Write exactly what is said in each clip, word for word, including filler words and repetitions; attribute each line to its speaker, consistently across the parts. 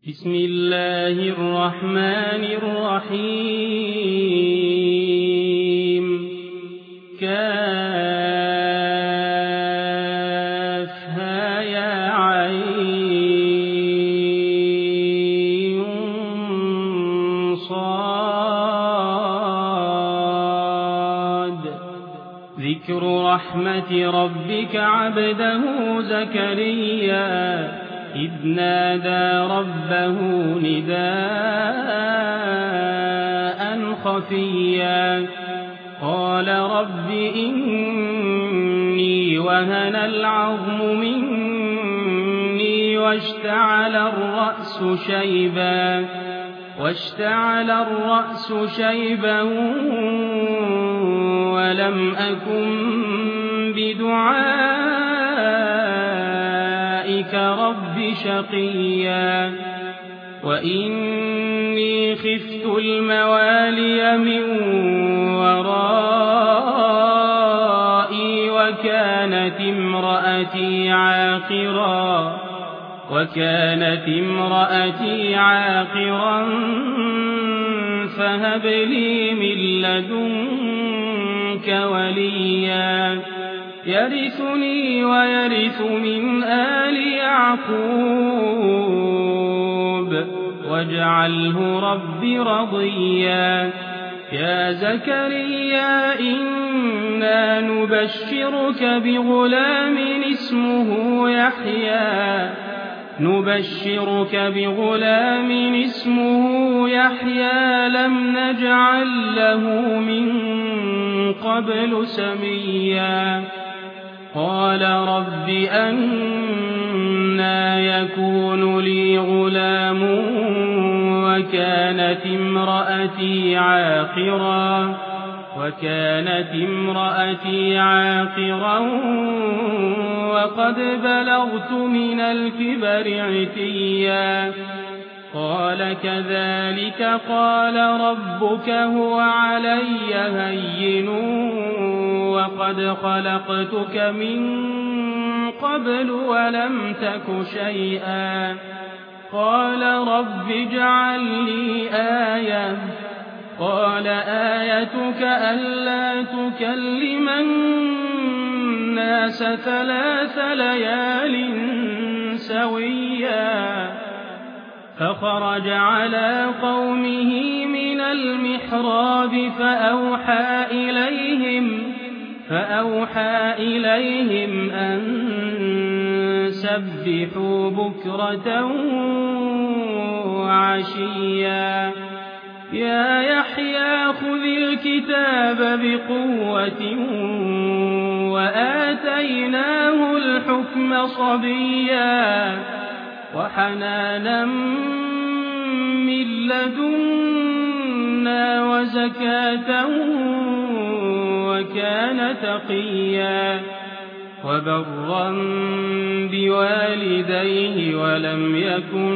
Speaker 1: بسم الله الرحمن الرحيم كافها يا عين صاد ذكر رحمة ربك عبده زكريا إذ نادى ربه نداء خفيا قال رب إني وهن العظم مني واشتعل الرأس شيبا واشتعل الرأس شيبا ولم أكن بدعائك رب شقيا وإني خفت الموالي من ورائي وكانت امرأتي عاقرا وكانت امرأتي عاقرا فهب لي من لدنك وليا يرثني ويرث من آل يعقوب واجعله رب رضيا يا زكريا إنا نبشرك بغلام اسمه يحيى نبشرك بغلام اسمه يحيى لم نجعل له من قبل سميا قال رب أنى يكون لي غلام وكانت امرأتي عاقرا وكانت امرأتي عاقرا وقد بلغت من الكبر عتيا قال كذلك قال ربك هو علي هين وقد خلقتك من قبل ولم تك شيئا قال رب اجعل لي آية قال آيتك ألا تكلم الناس ثلاث ليال سويا فخرج على قومه من المحراب فأوحى إليهم فأوحى إليهم أن سبحوا بكرة وعشيا يا يحيى خذ الكتاب بقوة وآتيناه الحكم صبيا وحنانا من لدنا وزكاة وكان تقيا وبرا بوالديه ولم يكن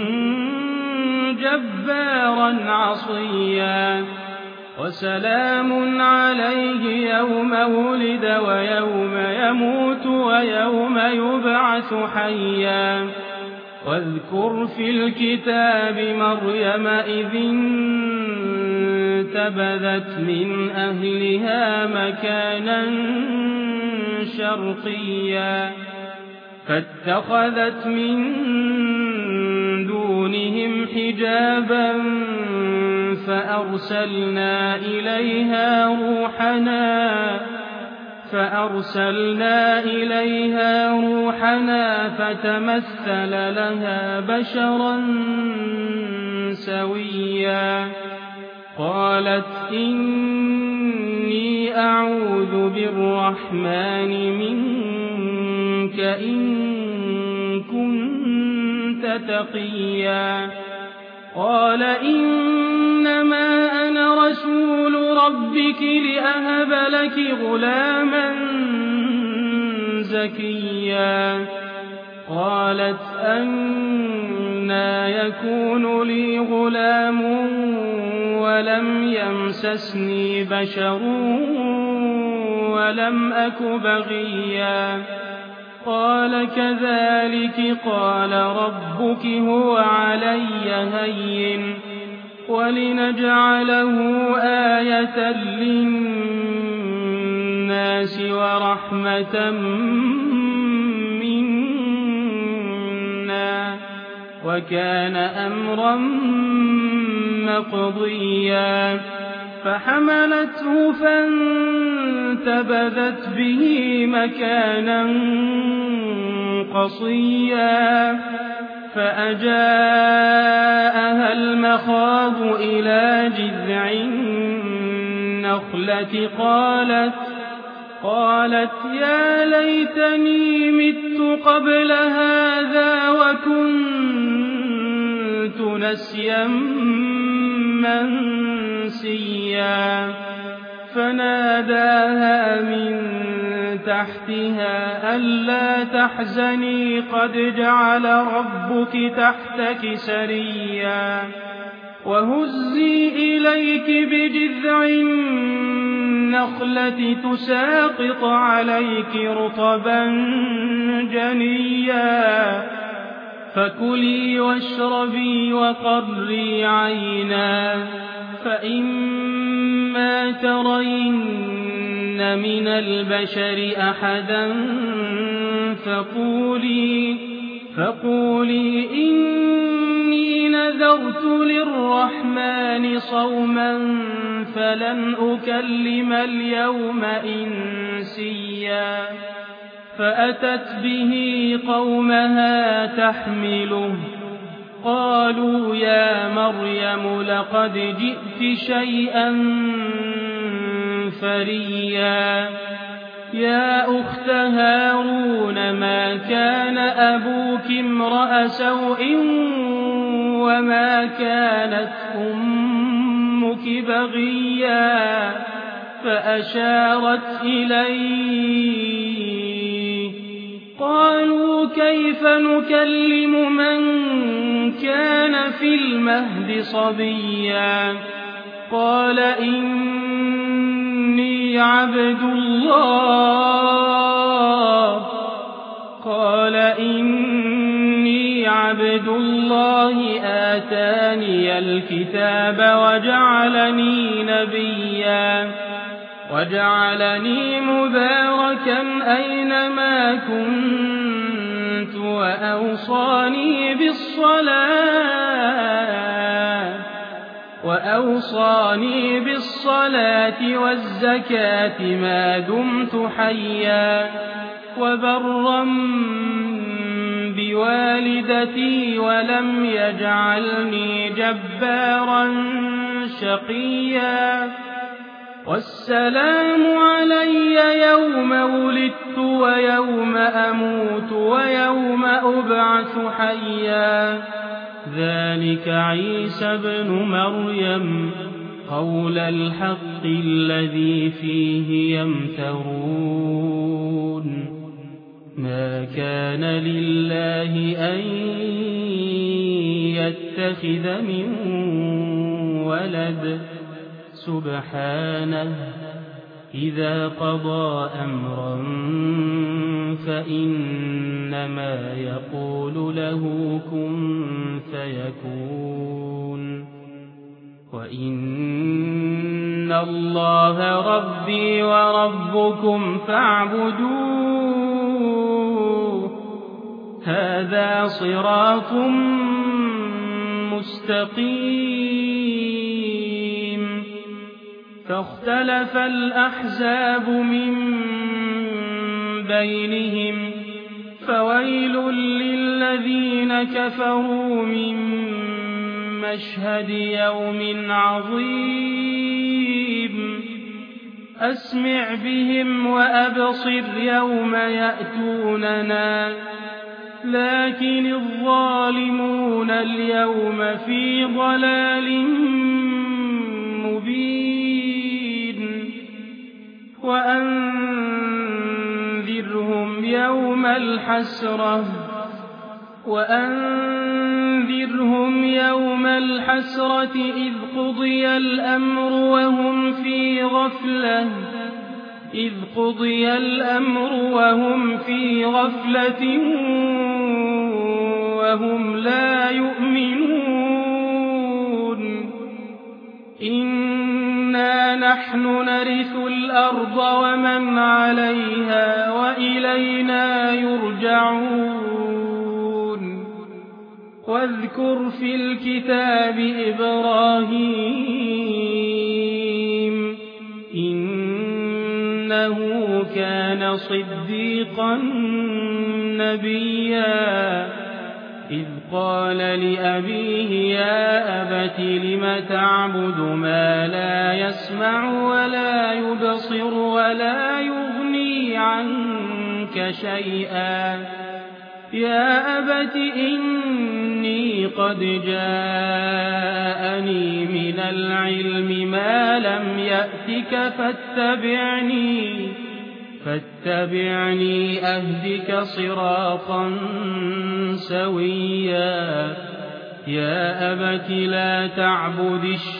Speaker 1: جبارا عصيا وسلام عليه يوم ولد ويوم يموت ويوم يبعث حيا واذكر في الكتاب مريم إذ انتبذت من أهلها مكانا شرقيا فاتخذت من دونهم حجابا فأرسلنا إليها روحنا فأرسلنا إليها روحنا فتمثل لها بشرا سويا قالت إني أعوذ بالرحمن منك إن كنت تقيا قال إنما أنا رسول ربك لأهب لك غلاما زكيا قالت أنى يكون لي غلام ولم يمسسني بشر ولم أك بغيا قال كذلك قال ربك هو علي هين ولنجعله آية للناس ورحمة منا وكان أمرا مقضيا فحملته فانتبذت به مكانا قصيا فأجاءها المخاض إلى جذع النخلة قالت قالت يا ليتني مت قبل هذا وكنت نسيا منسيا فناداها من تحتها ألا تحزني قد جعل ربك تحتك سريا وهزي إليك بجذع النخلة تساقط عليك رطبا جنيا فكلي واشربي وقري عينا فإما ترين من البشر أحدا فقولي, فقولي إني نذرت للرحمن صوما فلن أكلم اليوم إنسيا فأتت به قومها تحمله قالوا يا مريم لقد جئت شيئا فريا يا أخت هارون ما كان أبوك امرأ سوء وما كانت أمك بغيا فأشارت إليه قالوا كيف نكلم من كان في المهد صبيا قال إني عبد الله قال إني عبد الله آتاني الكتاب وجعلني نبيا وجعلني مباركا أينما كنت وأوصاني بالصلاة وأوصاني بالصلاة والزكاة ما دمت حيا وبرا بوالدتي ولم يجعلني جبارا شقيا والسلام علي يوم ولدت ويوم أموت ويوم أبعث حيا ذلك عيسى بن مريم قول الحق الذي فيه يمترون ما كان لله أن يتخذ من ولد سبحانه إذا قضى أمرا فإنما يقول له كن فيكون وإن الله ربي وربكم فاعبدوه هذا صراط مستقيم فاختلف الأحزاب من بينهم فويل للذين كفروا من مشهد يوم عظيم أسمع بهم وأبصر يوم يأتوننا لكن الظالمون اليوم في ضلال مبين وأنذرهم يوم الحسرة وأنذرهم يوم الحسرة إذ قضي الأمر وهم في غفلة إذ قضي الأمر وهم في غفلة وهم لا يؤمنون إنا نحن نرث الأرض ومن عليها وإلينا يرجعون واذكر في الكتاب إبراهيم إنه كان صديقا نبيا إذ قال لأبيه يا أبت لم تعبد ما لا يسمع ولا يبصر ولا يغني عنك شيئا يا أبت إني قد جاءني من العلم ما لم يأتك فاتبعني فاتبعني أهدك صراطا سويا يا أبت لا تعبد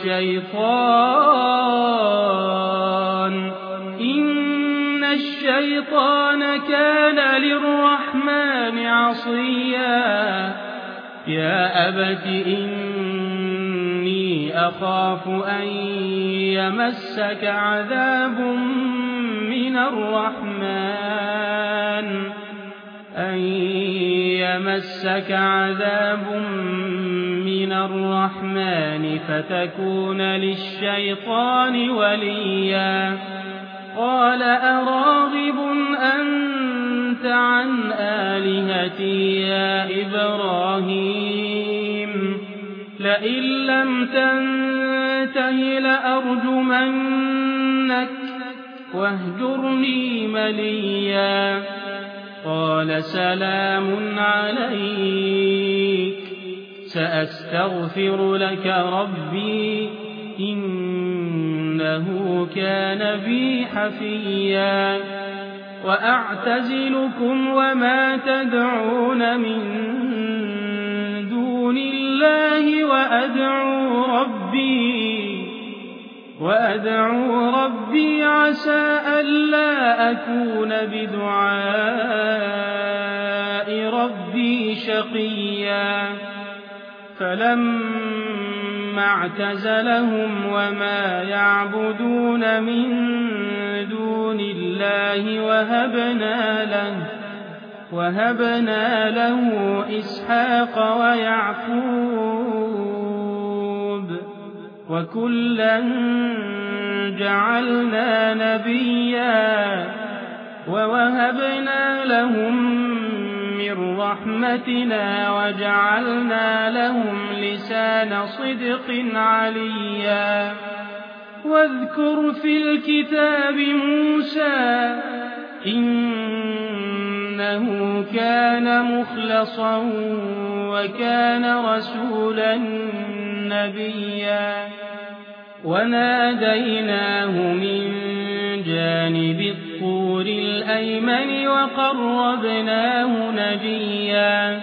Speaker 1: الشيطان إن الشيطان كان للرحمن عصيا يا أبت إني أخاف أن يمسك عذاب من الرحمن أن يمسك عذاب من الرحمن فتكون للشيطان وليا قال أراغب أنت عن آلهتي يا إبراهيم لئن لم تنته لأرجمنك واهجرني مليا قال سلام عليك سأستغفر لك ربي إنه كان بي حفيا وأعتزلكم وما تدعون من دون الله وأدعو ربي وأدعو ربي عسى ألا أكون بدعاء ربي شقيا فلما اعتزلهم وما يعبدون من دون الله وهبنا له وهبنا له إسحاق ويعقوب وكلا جعلنا نبيا ووهبنا لهم من رحمتنا وجعلنا لهم لسان صدق عليا واذكر في الكتاب موسى إنه كان مخلصا وكان رسولا نبيا وناديناه من جانب الطور الأيمن وقربناه نجيا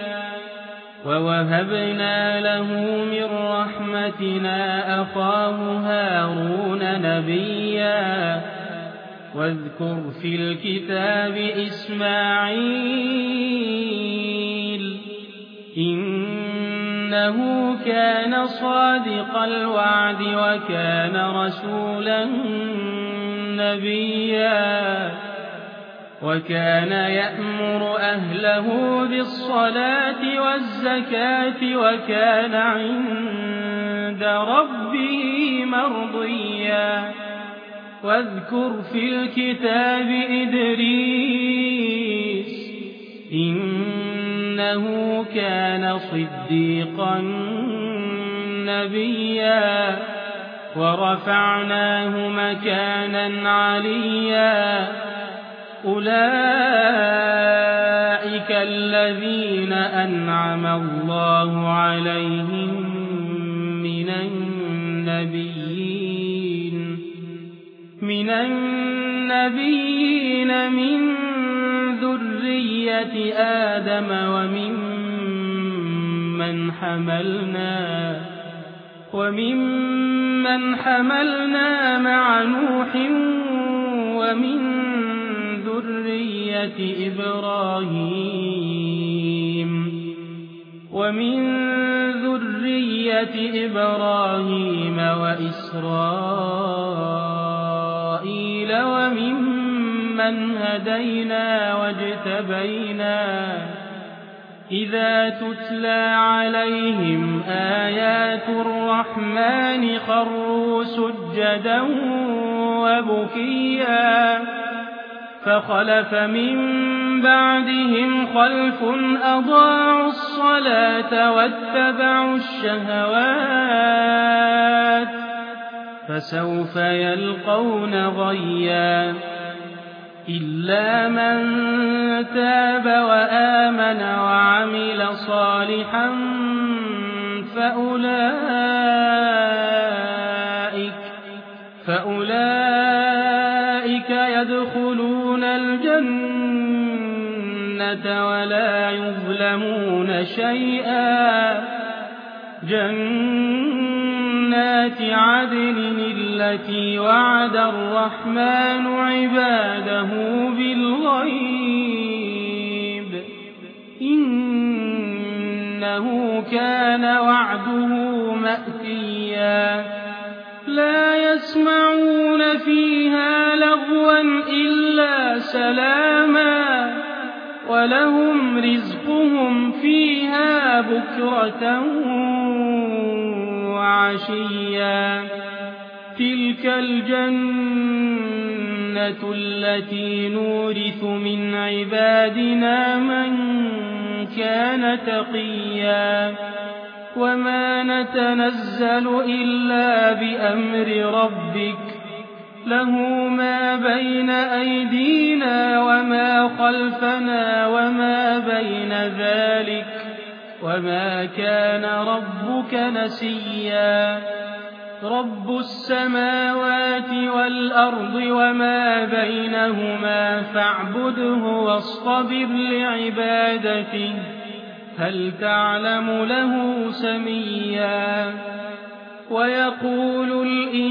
Speaker 1: ووهبنا له من رحمتنا أخاه هارون نبيا واذكر في الكتاب إسماعيل إنه كان صادق الوعد وكان رسولا نبيا وكان يأمر أهله بالصلاة والزكاة وكان عند ربه مرضيا واذكر في الكتاب إدريس إنه كان صديقا نبيا ورفعناه مكانا عليا أولئك الذين أنعم الله عليهم من النبيين من النبيين من ذرية آدم وممن حملنا وممن حملنا مع نوح ومن ذرية إبراهيم ومن ذرية إبراهيم وإسرائيل وممن هدينا واجتبينا إذا تتلى عليهم آيات الرحمن خروا سجدا وبكيا فخلف من بعدهم خلف أضاعوا الصلاة واتبعوا الشهوات فسوف يلقون غيا إلا من تاب وآمن وعمل صالحا فأولئك, فأولئك يدخلون الجنة ولا يظلمون شيئا جنات عدن التي وعد الرحمن عباده بالغيب إنه كان وعده مأتيا لا يسمعون فيها لغوا إلا سلاما ولهم رزقهم فيها بكرة وعشيا تلك الجنة التي نورث من عبادنا من كان تقيا وما نتنزل إلا بأمر ربك له ما بين أيدينا وما خلفنا وما بين ذلك وما كان ربك نسيا رب السماوات والأرض وما بينهما فاعبده واصطبر لعبادته هل تعلم له سميا ويقول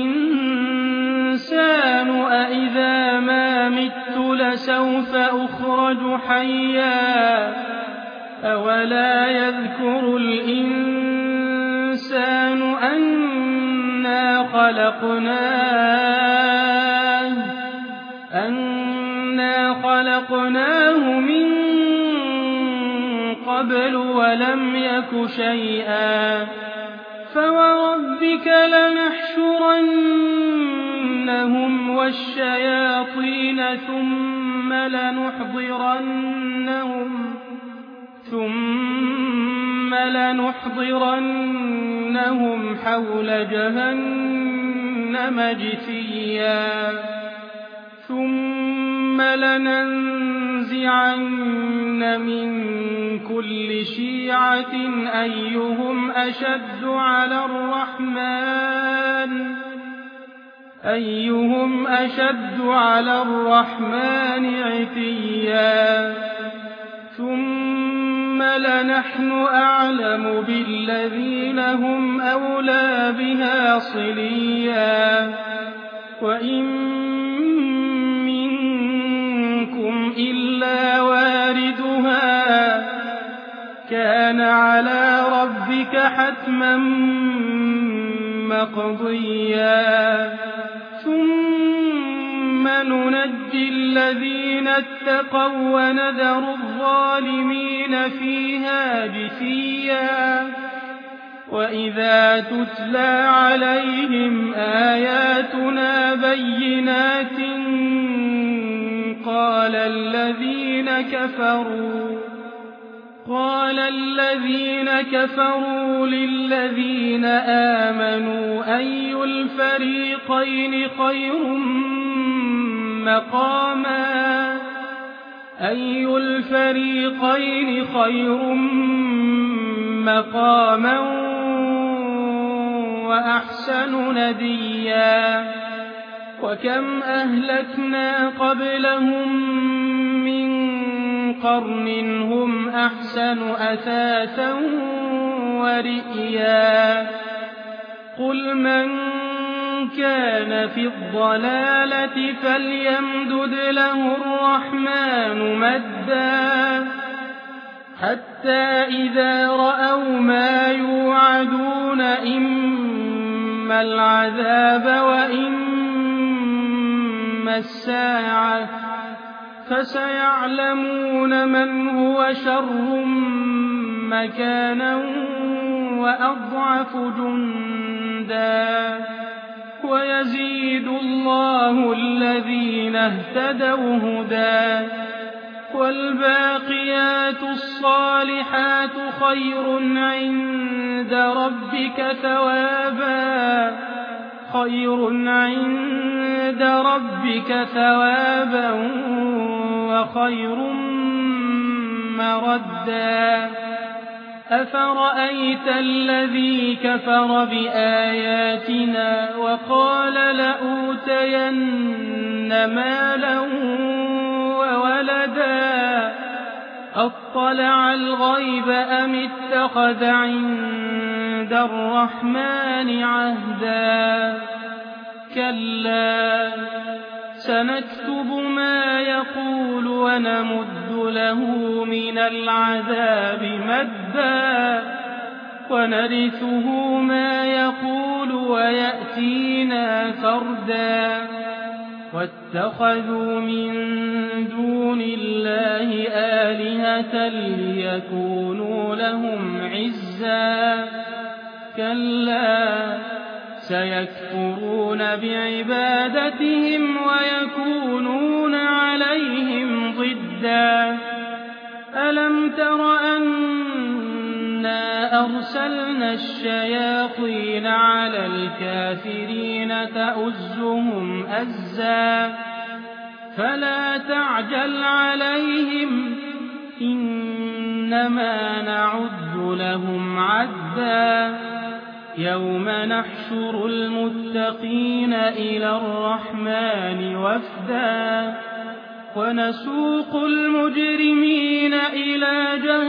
Speaker 1: الإنسان أإذا ما مت لسوف أخرج حيا أولا يذكر الإنسان أنا خلقناه أنا خلقناه من قبل ولم يك شيئا فوربك لنحشرنهم والشياطين ثم لنحضرنهم ثم لنحضرنهم حول جهنم جثيا ثم لننزعن من كل شيعة أيهم أشد على الرحمن أيهم أشد على الرحمن عتيا ثم لنحن أعلم بالذين هم أولى بها صليا وإن منكم إلا واردها كان على ربك حتما مقضيا ثم ننجي الذين اتقوا ونذر الظالمين فيها جثيا وإذا تتلى عليهم آياتنا بينات قال الذين كفروا قال الذين كفروا للذين آمنوا أي الفريقين خير مقاما أي الفريقين خير مقاما وأحسن نديا وكم أهلكنا قبلهم من قرن هم أحسن أثاثا ورئيا قل من كان في الضلالة فليمدد له الرحمن مدا حتى إذا رأوا ما يوعدون إما العذاب وإما الساعة فسيعلمون من هو شر مكانا وأضعف جندا ويزيد الله الذين اهتدوا هدى والباقيات الصالحات خير عند ربك ثوابا خير عند ربك ثوابا وخير مردا أفرأيت الذي كفر بآياتنا وقال لأوتين مالا وولدا أطلع الغيب أم اتخذ عند الرحمن عهدا كلا سنكتب ما يقول ونمد له من العذاب مدا ونرثه ما يقول ويأتينا فردا واتخذوا من دون الله آلهة ليكونوا لهم عزا كلا سيكفرون بعبادتهم ويكونون عليهم ضدا ألم تر أنا أرسلنا الشياطين على الكافرين تؤزهم أزا فلا تعجل عليهم إنما نعد لهم عدا يوم نحشر المتقين إلى الرحمن وفدا ونسوق المجرمين إلى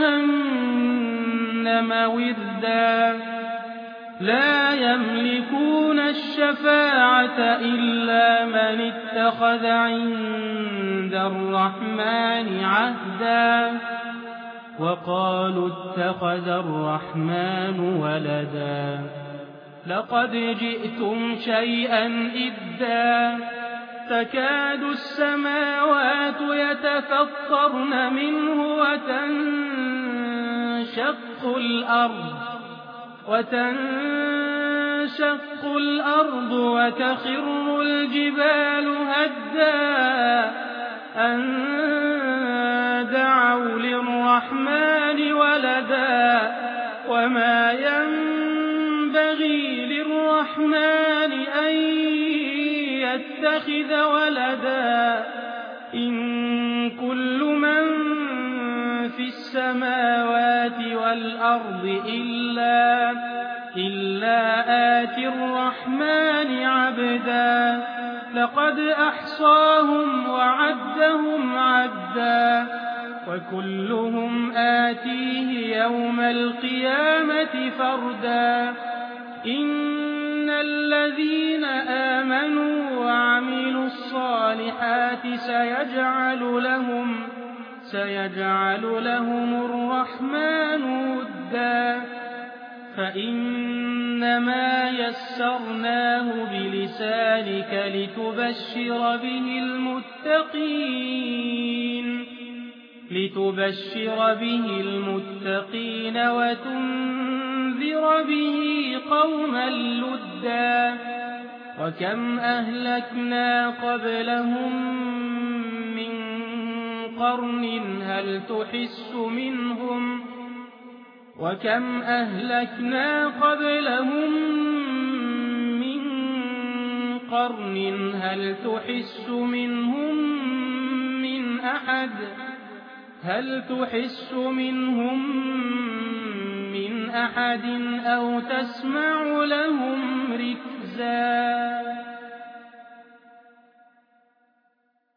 Speaker 1: جهنم وردا لا يملكون الشفاعة إلا من اتخذ عند الرحمن عهدا وقالوا اتخذ الرحمن ولدا لقد جئتم شيئا إدا تكاد السماوات يتفطرن منه وتنشق الأرض وتنشق الأرض وتخر الجبال هدا أن دعوا للرحمن ولدا وما ينبغي للرحمن أن يتخذ ولدا إن كل من في السماوات والأرض إلا, إلا آتي الرحمن عبدا لقد أحصاهم وعدهم عدا وكلهم آتيه يوم القيامة فردا إن الذين آمنوا وعملوا الصالحات سيجعل لهم سيجعل لهم الرحمن ودا فإنما يسرناه بلسانك لتبشر به المتقين لتبشر به المتقين وتنذر به قوما لدا وكم أهلكنا قبلهم من قرن هل تحس منهم وكم أهلكنا قبلهم من قرن هل تحس منهم من أحد هل تحس منهم من أحد أو تسمع لهم ركزا